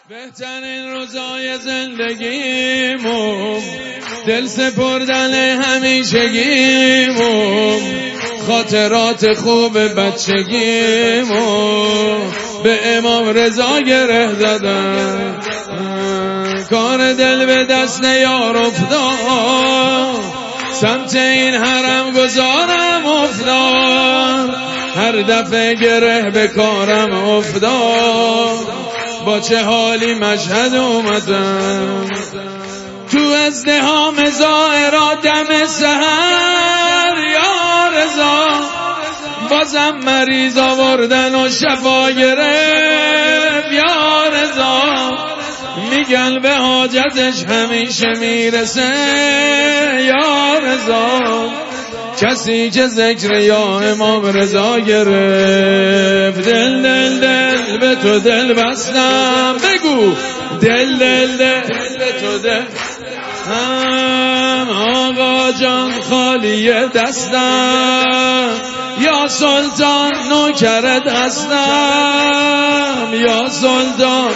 بهترین روزای زندگیمو دل سپردن همیشگیمو خاطرات خوب بچگیمو به امام رضا گره زدم. کار دل به دست یار افتاد، سمت این حرم گذارم افتاد، هر دفعه گره به کارم افتاد، با چه حالی مشهد اومدم. تو ازدحام زائرا دم سحر یا رضا، بازم مریض آوردن و شفا گرفت یا رضا. میگن به حاجتش همیشه میرسه یا رضا. کسی که ذکر یا امام رضا گرفت، دل دل دل به تو دل بستم. بگو دل دل دل به تو دل هم. آقا جان خالی دستم، یا سلطان نوکرت هستم، یا سلطان.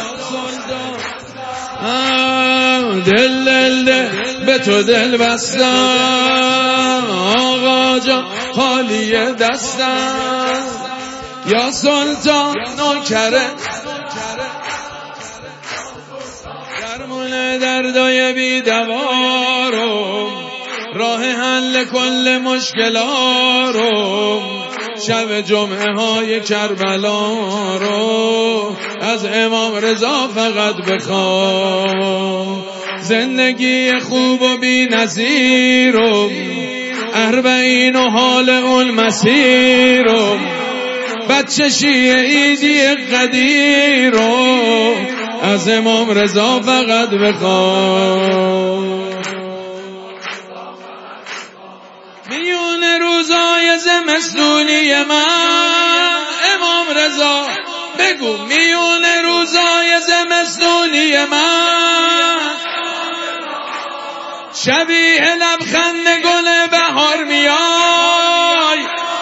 دل دل دل به تو دل بستم، آقا جان خالی دستم، یا سلطان نوکرت. درمون دردای بی دوارم، راه حل کل مشکلا رو، شب جمعه های کربلا رو از امام رضا فقط بخوام. زندگی خوب و بی نظیرم، اربعین و حال اون مسیرم، بچه شیعه ایدی قدیرم، از امام رضا فقط بخوام. میون روزای زمستونی من امام رضا، بگو میون روزای زمستونی من، شبیه لبخند گل بهار میای.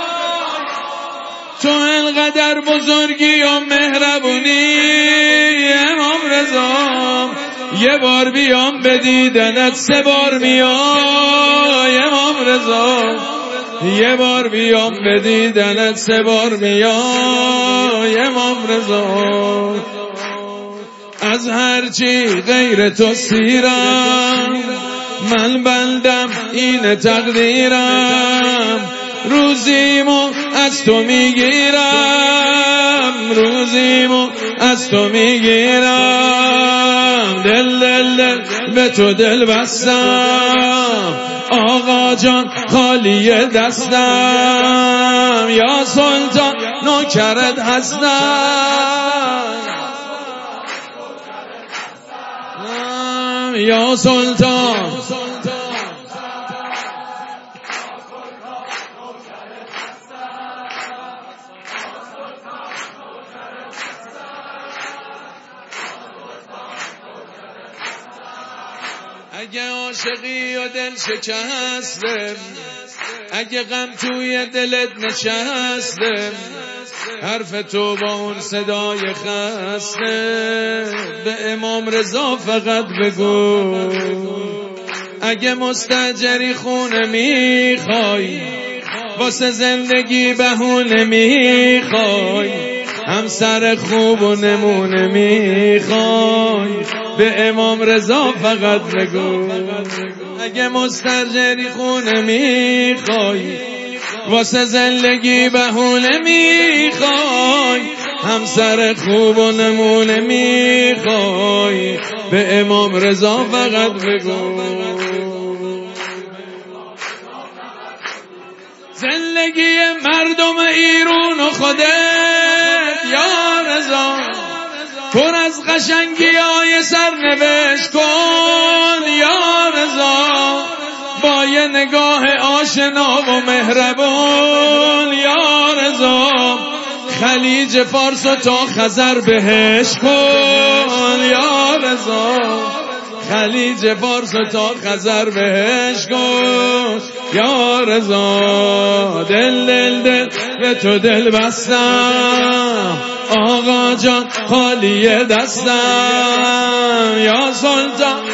تو انقدر بزرگی و مهربونی امام رضا، یه بار بیام به دیدنت 3 بار میای امام رضا، یه بار بیام به دیدنت 3 بار میای امام رضا. از هرچی غیر تو سیرم، من بندم این تقدیرم، روزیمو از تو میگیرم، روزیمو از تو میگیرم. دل دل دل به تو دل بستم، آقا جان خالی دستم، یا سلطان نوکرت هستم، یا سلطان. اگه عاشقی و دل شکسته، اگه غم توی دلت نشسته، حرف تو با اون صدای خسته به امام رضا فقط بگو. اگه مستاجری خونه میخوای، واسه زندگی بهونه میخوای، همسر خوب و نمونه میخوای، به امام رضا فقط بگو. اگه مستاجری خونه میخوای، واسه زندگی بهونه میخوای، همسر خوب و نمونه میخوای، به امام رضا فقط بگو. زندگی مردم ایران و خودت یا رضا، پر از قشنگی‌های سرنوشت کن یا رضا، با یه نگاه آشنا و مهربان یا رضا. خلیج فارس و تا خزر بهش کن یا رضا، خلیج فارس و تا خزر بهش کن یا رضا. دل دل دل به تو دل بستم، آقا جان خالی دستم یا سلطان